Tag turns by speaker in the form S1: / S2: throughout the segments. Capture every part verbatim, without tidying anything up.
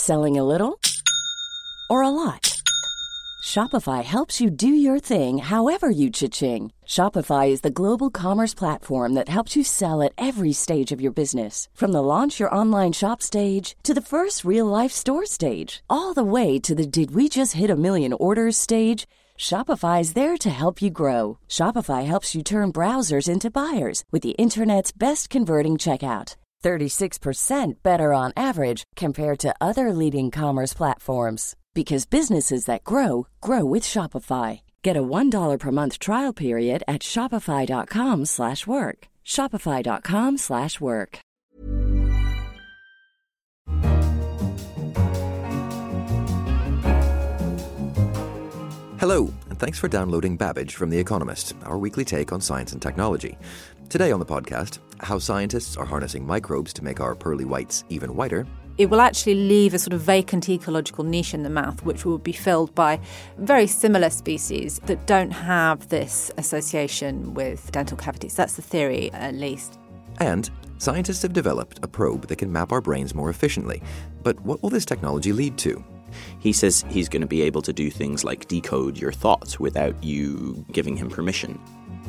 S1: Selling a little or a lot? Shopify helps you do your thing however you cha-ching. Shopify is the global commerce platform that helps you sell at every stage of your business. From the launch your online shop stage to the first real-life store stage, all the way to the did we just hit a million orders stage. Shopify is there to help you grow. Shopify helps you turn browsers into buyers with the internet's best converting checkout. thirty-six percent better on average compared to other leading commerce platforms. Because businesses that grow, grow with Shopify. Get a one dollar per month trial period at shopify.com slash work. Shopify.com slash work.
S2: Hello, and thanks for downloading Babbage from The Economist, our weekly take on science and technology. Today on the podcast, how scientists are harnessing microbes to make our pearly whites even whiter.
S3: It will actually leave a sort of vacant ecological niche in the mouth, which will be filled by very similar species that don't have this association with dental cavities. That's the theory, at least.
S2: And scientists have developed a probe that can map our brains more efficiently. But what will this technology lead to?
S4: He says he's going to be able to do things like decode your thoughts without you giving him permission.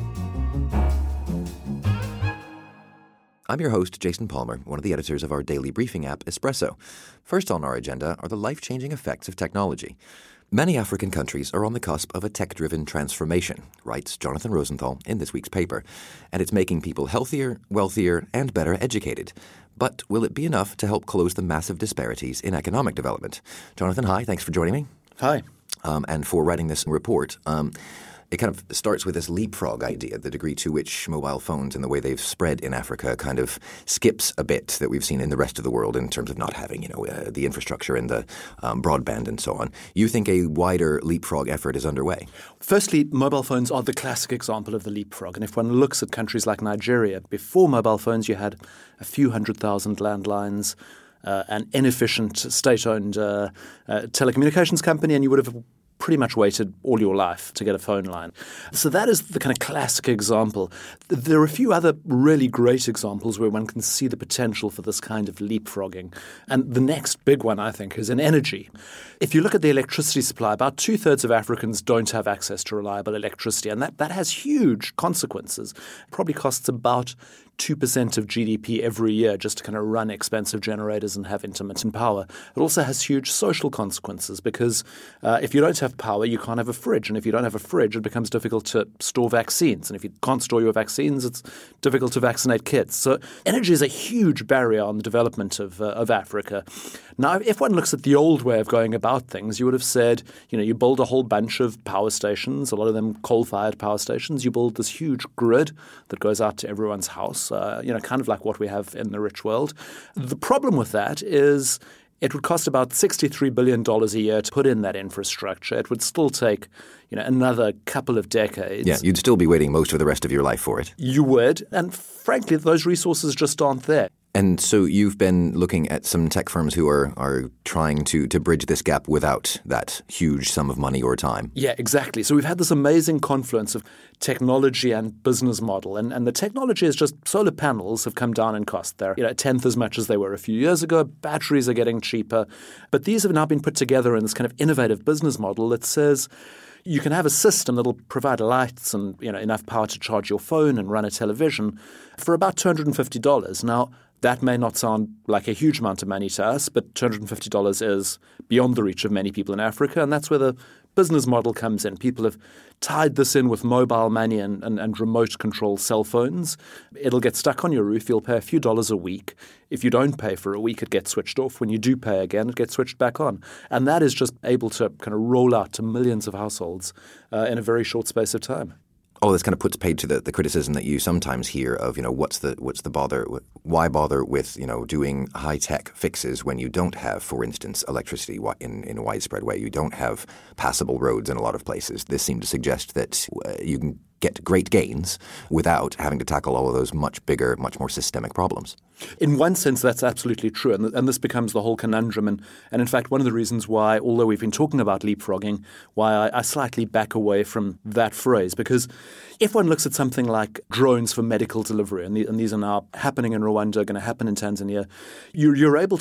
S2: I'm your host, Jason Palmer, one of the editors of our daily briefing app, Espresso. First on our agenda are the life-changing effects of technology. Many African countries are on the cusp of a tech-driven transformation, writes Jonathan Rosenthal in this week's paper. And it's making people healthier, wealthier, and better educated. But will it be enough to help close the massive disparities in economic development? Jonathan, hi. Thanks for joining me.
S5: Hi.
S2: Um, and for writing this report. Um, It kind of starts with this leapfrog idea, the degree to which mobile phones and the way they've spread in Africa kind of skips a bit that we've seen in the rest of the world in terms of not having, you know, uh, the infrastructure and the um, broadband and so on. You think a wider leapfrog effort is underway?
S5: Firstly, mobile phones are the classic example of the leapfrog. And if one looks at countries like Nigeria, before mobile phones you had a few hundred thousand landlines, uh, an inefficient state-owned uh, uh, telecommunications company, and you would have pretty much waited all your life to get a phone line. So that is the kind of classic example. There are a few other really great examples where one can see the potential for this kind of leapfrogging. And the next big one, I think, is in energy. If you look at the electricity supply, about two-thirds of Africans don't have access to reliable electricity, and that, that has huge consequences. It probably costs about two percent of G D P every year just to kind of run expensive generators and have intermittent power. It also has huge social consequences because uh, if you don't have power, you can't have a fridge. And if you don't have a fridge, it becomes difficult to store vaccines. And if you can't store your vaccines, it's difficult to vaccinate kids. So energy is a huge barrier on the development of, uh, of Africa. Now, if one looks at the old way of going about things, you would have said, you know, you build a whole bunch of power stations, a lot of them coal-fired power stations. You build this huge grid that goes out to everyone's house. Uh, you know, kind of like what we have in the rich world. The problem with that is it would cost about sixty-three billion dollars a year to put in that infrastructure. It would still take, you know, another couple of decades.
S2: Yeah, you'd still be waiting most of the rest of your life for it.
S5: You would. And frankly, those resources just aren't there.
S2: And so you've been looking at some tech firms who are, are trying to, to bridge this gap without that huge sum of money or time.
S5: Yeah, exactly. So we've had this amazing confluence of technology and business model. And, and the technology is just solar panels have come down in cost. They're you know, a tenth as much as they were a few years ago. Batteries are getting cheaper. But these have now been put together in this kind of innovative business model that says you can have a system that will provide lights and you know enough power to charge your phone and run a television for about two hundred fifty dollars. Now, that may not sound like a huge amount of money to us, but two hundred fifty dollars is beyond the reach of many people in Africa, and that's where the business model comes in. People have tied this in with mobile money and, and, and remote-controlled cell phones. It'll get stuck on your roof. You'll pay a few dollars a week. If you don't pay for a week, it gets switched off. When you do pay again, it gets switched back on. And that is just able to kind of roll out to millions of households uh, in a very short space of time.
S2: Oh, this kind of puts paid to the, the criticism that you sometimes hear of, you know, what's the what's the bother? Why bother with, you know, doing high-tech fixes when you don't have, for instance, electricity in, in a widespread way? You don't have passable roads in a lot of places. This seemed to suggest that uh, you can get great gains without having to tackle all of those much bigger, much more systemic problems.
S5: In one sense, that's absolutely true. And, and this becomes the whole conundrum. And, and in fact, one of the reasons why, although we've been talking about leapfrogging, why I, I slightly back away from that phrase. Because if one looks at something like drones for medical delivery, and, the, and these are now happening in Rwanda, going to happen in Tanzania, you're, you're able to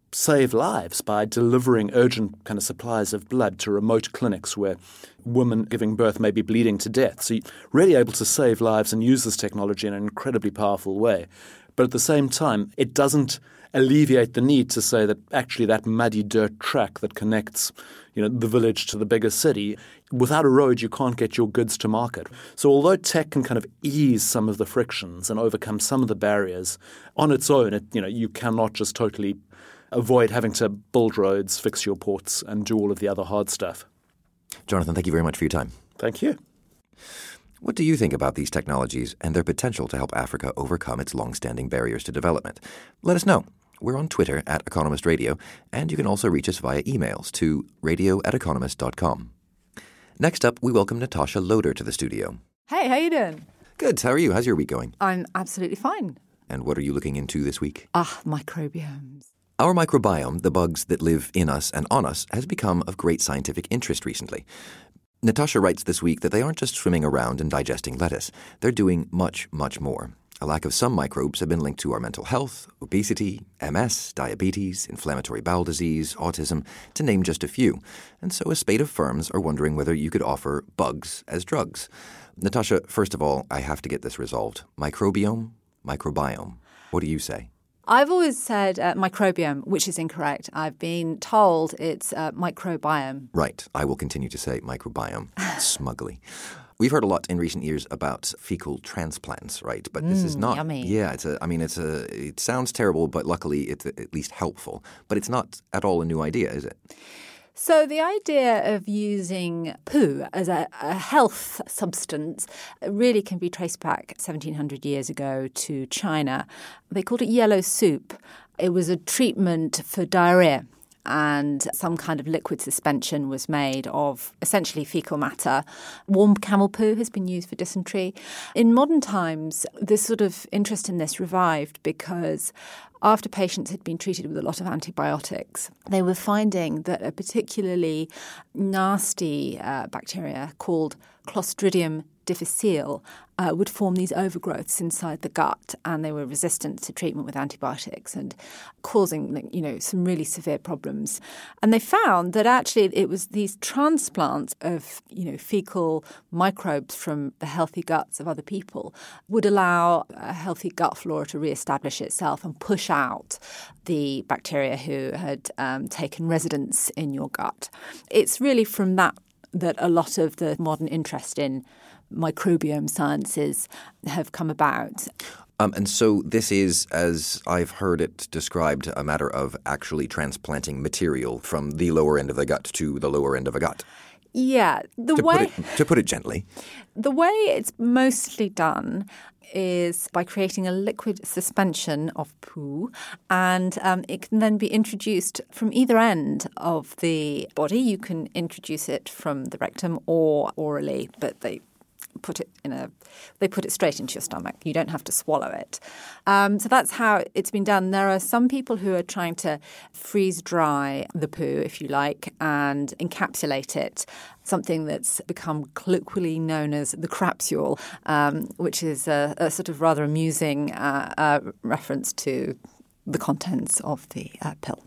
S5: save lives by delivering urgent kind of supplies of blood to remote clinics where women giving birth may be bleeding to death. So you're really able to save lives and use this technology in an incredibly powerful way. But at the same time, it doesn't alleviate the need to say that actually that muddy dirt track that connects, you know, the village to the bigger city, without a road you can't get your goods to market. So although tech can kind of ease some of the frictions and overcome some of the barriers, on its own, it, you know, you cannot just totally avoid having to build roads, fix your ports, and do all of the other hard stuff.
S2: Jonathan, thank you very much for your time.
S5: Thank you.
S2: What do you think about these technologies and their potential to help Africa overcome its long-standing barriers to development? Let us know. We're on Twitter at Economist Radio, and you can also reach us via emails to radio at economist dot com. Next up, we welcome Natasha Loder to the studio.
S3: Hey, how you doing?
S2: Good. How are you? How's your week going?
S3: I'm absolutely fine.
S2: And what are you looking into this week?
S3: Ah, microbiomes.
S2: Our microbiome, the bugs that live in us and on us, has become of great scientific interest recently. Natasha writes this week that they aren't just swimming around and digesting lettuce. They're doing much, much more. A lack of some microbes have been linked to our mental health, obesity, M S, diabetes, inflammatory bowel disease, autism, to name just a few. And so a spate of firms are wondering whether you could offer bugs as drugs. Natasha, first of all, I have to get this resolved. Microbiome, microbiome. What do you say?
S3: I've always said uh, microbiome, which is incorrect. I've been told it's uh, microbiome.
S2: Right. I will continue to say microbiome smugly. We've heard a lot in recent years about fecal transplants, right? But this
S3: mm,
S2: is not.
S3: Yummy.
S2: Yeah, it's a. I mean, it's a. It sounds terrible, but luckily it's at least helpful. But it's not at all a new idea, is it?
S3: So the idea of using poo as a, a health substance really can be traced back seventeen hundred years ago to China. They called it yellow soup. It was a treatment for diarrhea, and some kind of liquid suspension was made of essentially fecal matter. Warm camel poo has been used for dysentery. In modern times, this sort of interest in this revived because after patients had been treated with a lot of antibiotics, they were finding that a particularly nasty uh, bacteria called Clostridium difficile uh, would form these overgrowths inside the gut, and they were resistant to treatment with antibiotics and causing, you know, some really severe problems. And they found that actually it was these transplants of, you know, fecal microbes from the healthy guts of other people would allow a healthy gut flora to reestablish itself and push out the bacteria who had um, taken residence in your gut. It's really from that that a lot of the modern interest in microbiome sciences have come about.
S2: Um, and so this is, as I've heard it described, a matter of actually transplanting material from the lower end of the gut to the lower end of a gut.
S3: Yeah. The
S2: to
S3: way
S2: put it, to put it gently.
S3: The way it's mostly done is by creating a liquid suspension of poo, and um, it can then be introduced from either end of the body. You can introduce it from the rectum or orally, but they put it in a they put it straight into your stomach. You don't have to swallow it. Um, so that's how it's been done. There are some people who are trying to freeze dry the poo, if you like, and encapsulate it, something that's become colloquially known as the crapsule, um, which is a, a sort of rather amusing uh, uh, reference to the contents of the uh, pill.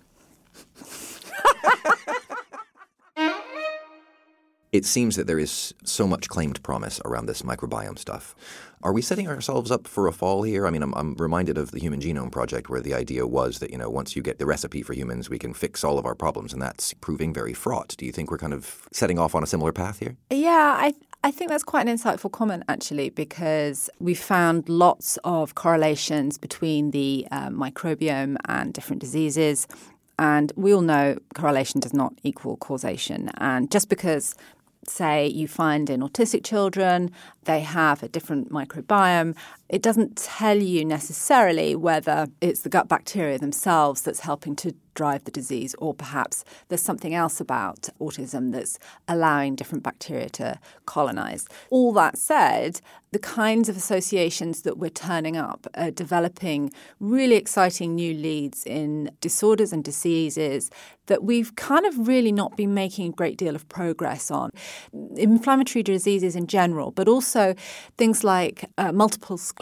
S2: It seems that there is so much claimed promise around this microbiome stuff. Are we setting ourselves up for a fall here? I mean, I'm, I'm reminded of the Human Genome Project, where the idea was that, you know, once you get the recipe for humans, we can fix all of our problems, and that's proving very fraught. Do you think we're kind of setting off on a similar path here?
S3: Yeah, I I think that's quite an insightful comment, actually, because we've found lots of correlations between the uh, microbiome and different diseases. And we all know correlation does not equal causation. And just because, say, you find in autistic children they have a different microbiome, it doesn't tell you necessarily whether it's the gut bacteria themselves that's helping to drive the disease, or perhaps there's something else about autism that's allowing different bacteria to colonize. All that said, the kinds of associations that we're turning up are developing really exciting new leads in disorders and diseases that we've kind of really not been making a great deal of progress on. Inflammatory diseases in general, but also things like uh, multiple sclerosis,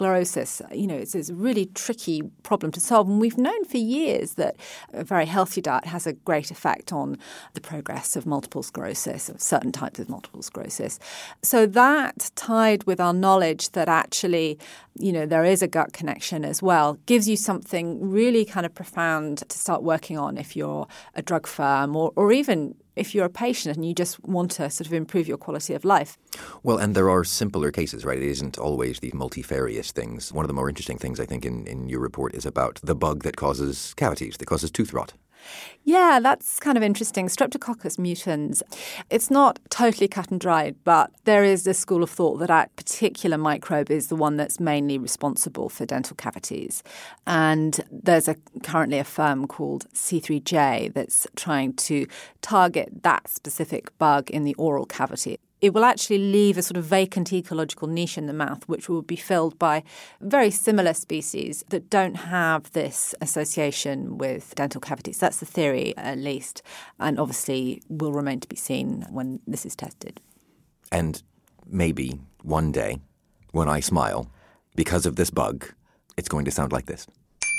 S3: sclerosis, you know, it's, it's a really tricky problem to solve. And we've known for years that a very healthy diet has a great effect on the progress of multiple sclerosis, of certain types of multiple sclerosis. So that, tied with our knowledge that actually, you know, there is a gut connection as well, gives you something really kind of profound to start working on if you're a drug firm or, or even if you're a patient and you just want to sort of improve your quality of life.
S2: Well, and there are simpler cases, right? It isn't always these multifarious things. One of the more interesting things, I think, in, in your report is about the bug that causes cavities, that causes tooth rot.
S3: Yeah, that's kind of interesting. Streptococcus mutans, it's not totally cut and dried, but there is a school of thought that that particular microbe is the one that's mainly responsible for dental cavities. And there's a currently a firm called C three J that's trying to target that specific bug in the oral cavity. It will actually leave a sort of vacant ecological niche in the mouth, which will be filled by very similar species that don't have this association with dental cavities. That's the theory, at least, and obviously will remain to be seen when this is tested.
S2: And maybe one day, when I smile, because of this bug, it's going to sound like this.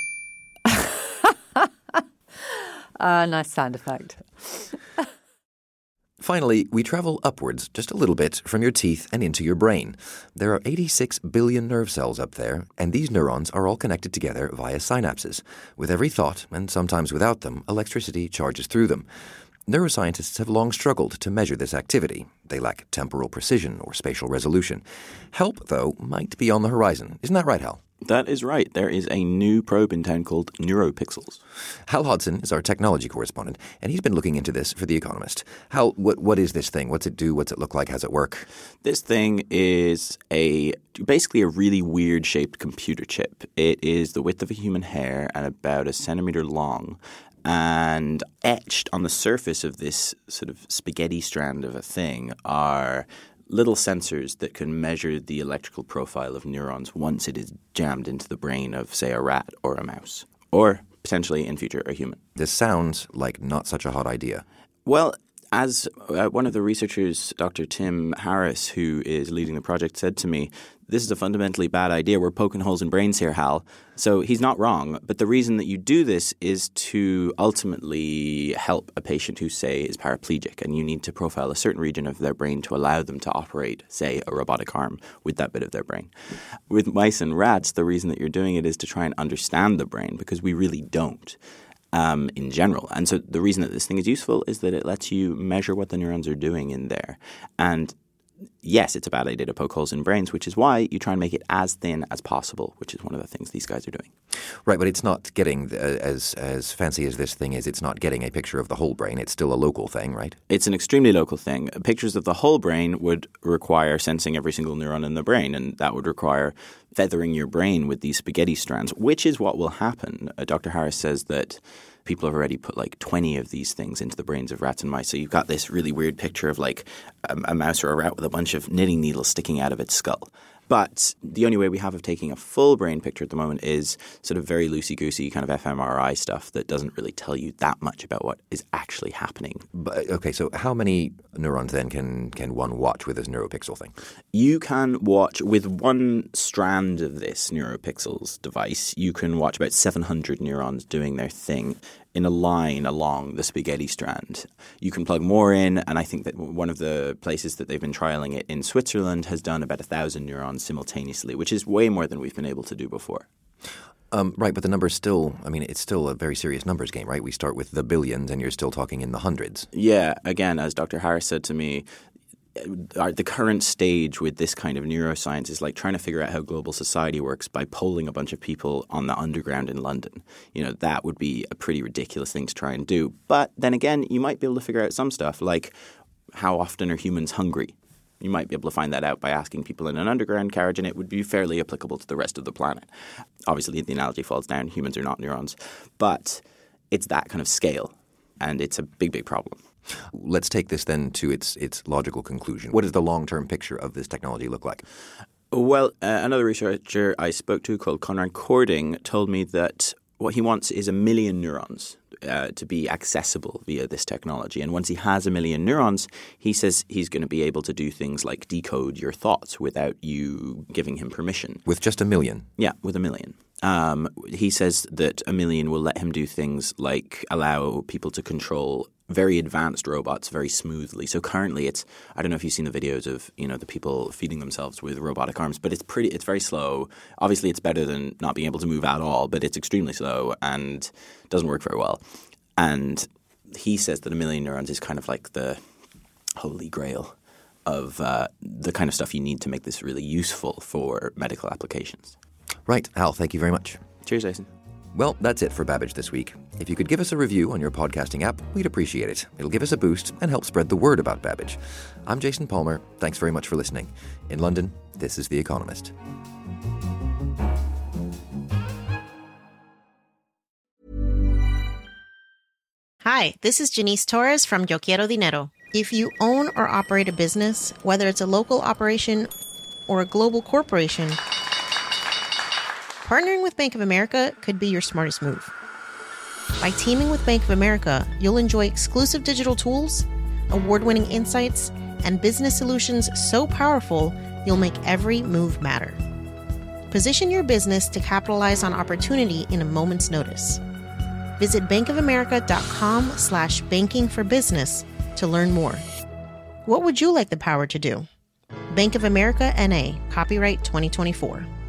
S3: uh, nice sound effect.
S2: Finally, we travel upwards just a little bit from your teeth and into your brain. There are eighty-six billion nerve cells up there, and these neurons are all connected together via synapses. With every thought, and sometimes without them, electricity charges through them. Neuroscientists have long struggled to measure this activity. They lack temporal precision or spatial resolution. Help, though, might be on the horizon. Isn't that right, Hal?
S4: That is right. There is a new probe in town called NeuroPixels.
S2: Hal Hodson is our technology correspondent, and he's been looking into this for The Economist. Hal, what, what is this thing? What's it do? What's it look like? How's it work?
S4: This thing is a basically a really weird-shaped computer chip. It is the width of a human hair and about a centimeter long. And etched on the surface of this sort of spaghetti strand of a thing are little sensors that can measure the electrical profile of neurons once it is jammed into the brain of, say, a rat or a mouse, or potentially in future a human.
S2: This sounds like not such a hot idea.
S4: Well, as uh, one of the researchers, Doctor Tim Harris, who is leading the project, said to me, this is a fundamentally bad idea. We're poking holes in brains here, Hal. So he's not wrong. But the reason that you do this is to ultimately help a patient who, say, is paraplegic, and you need to profile a certain region of their brain to allow them to operate, say, a robotic arm with that bit of their brain. With mice and rats, the reason that you're doing it is to try and understand the brain, because we really don't. Um, in general. And so the reason that this thing is useful is that it lets you measure what the neurons are doing in there. And yes, it's a bad idea to poke holes in brains, which is why you try and make it as thin as possible, which is one of the things these guys are doing.
S2: Right, but it's not getting, uh, as as fancy as this thing is, it's not getting a picture of the whole brain. It's still a local thing, right?
S4: It's an extremely local thing. Pictures of the whole brain would require sensing every single neuron in the brain, and that would require feathering your brain with these spaghetti strands, which is what will happen. Uh, Doctor Harris says that people have already put like twenty of these things into the brains of rats and mice. So you've got this really weird picture of like a, a mouse or a rat with a bunch of knitting needles sticking out of its skull. But the only way we have of taking a full brain picture at the moment is sort of very loosey-goosey kind of fMRI stuff that doesn't really tell you that much about what is actually happening.
S2: But, okay, so how many neurons then can, can one watch with this NeuroPixel thing?
S4: You can watch, with one strand of this NeuroPixels device, you can watch about seven hundred neurons doing their thing in a line along the spaghetti strand. You can plug more in, and I think that one of the places that they've been trialing it in Switzerland has done about a thousand neurons simultaneously, which is way more than we've been able to do before.
S2: Um, right, but the number's still, I mean, it's still a very serious numbers game, right? We start with the billions, and you're still talking in the hundreds.
S4: Yeah, again, as Doctor Harris said to me, the current stage with this kind of neuroscience is like trying to figure out how global society works by polling a bunch of people on the underground in London. You know, that would be a pretty ridiculous thing to try and do. But then again, you might be able to figure out some stuff like how often are humans hungry? You might be able to find that out by asking people in an underground carriage, and it would be fairly applicable to the rest of the planet. Obviously, the analogy falls down. Humans are not neurons. But it's that kind of scale, and it's a big, big problem.
S2: Let's take this then to its its logical conclusion. What does the long-term picture of this technology look like?
S4: Well, uh, another researcher I spoke to called Conrad Cording told me that what he wants is a million neurons uh, to be accessible via this technology. And once he has a million neurons, he says he's going to be able to do things like decode your thoughts without you giving him permission.
S2: With just a million?
S4: Yeah, with a million. Um, he says that a million will let him do things like allow people to control very advanced robots very smoothly. So currently it's, I don't know if you've seen the videos of, you know, the people feeding themselves with robotic arms, but it's pretty, it's very slow. Obviously it's better than not being able to move at all, but it's extremely slow and doesn't work very well. And he says that a million neurons is kind of like the holy grail of uh, the kind of stuff you need to make this really useful for medical applications.
S2: Right. Hal, thank you very much.
S4: Cheers, Jason.
S2: Well, that's it for Babbage this week. If you could give us a review on your podcasting app, we'd appreciate it. It'll give us a boost and help spread the word about Babbage. I'm Jason Palmer. Thanks very much for listening. In London, this is The Economist.
S6: Hi, this is Janice Torres from Yo Quiero Dinero. If you own or operate a business, whether it's a local operation or a global corporation, partnering with Bank of America could be your smartest move. By teaming with Bank of America, you'll enjoy exclusive digital tools, award-winning insights, and business solutions so powerful, you'll make every move matter. Position your business to capitalize on opportunity in a moment's notice. Visit bankofamerica.com slash banking for business to learn more. What would you like the power to do? Bank of America N A, copyright twenty twenty-four.